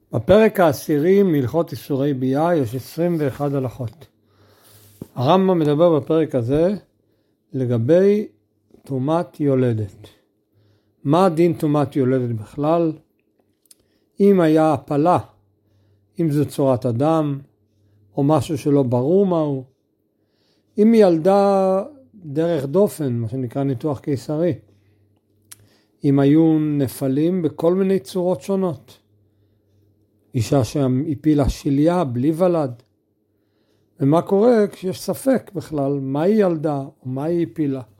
בפרק העשירי מהלכות איסורי ביאה יש 21 הלכות. הרמב"ם מדבר בפרק הזה לגבי טומאת יולדת. מה דין טומאת יולדת בכלל? אם היה הפלה, אם זו צורת אדם, או משהו שלא ברור מהו. אם היא ילדה דרך דופן, מה שנקרא ניתוח קיסרי. אם היו נפלים בכל מיני צורות שונות. אישה שהפילה שליה בלי ולד. ומה קורה כשיש ספק בכלל מה היא ילדה או מה היא הפילה.